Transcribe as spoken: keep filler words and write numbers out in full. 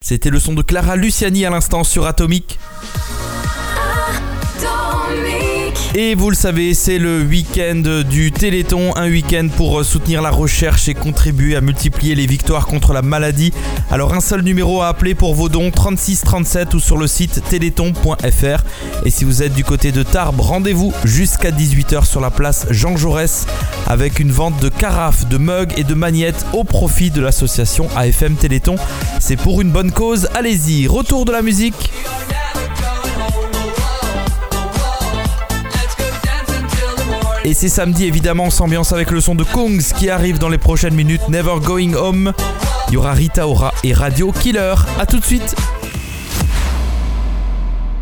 C'était le son de Clara Luciani à l'instant sur Atomic. Et vous le savez, c'est le week-end du Téléthon, un week-end pour soutenir la recherche et contribuer à multiplier les victoires contre la maladie. Alors un seul numéro à appeler pour vos dons, trente-six trente-sept, ou sur le site téléthon point f r. Et si vous êtes du côté de Tarbes, rendez-vous jusqu'à dix-huit heures sur la place Jean Jaurès avec une vente de carafes, de mugs et de magnettes au profit de l'association A F M Téléthon. C'est pour une bonne cause, allez-y. Retour de la musique. Et c'est samedi, évidemment, on s'ambiance avec le son de Kungs qui arrive dans les prochaines minutes. Never Going Home. Il y aura Rita Ora et Radio Killer. A tout de suite.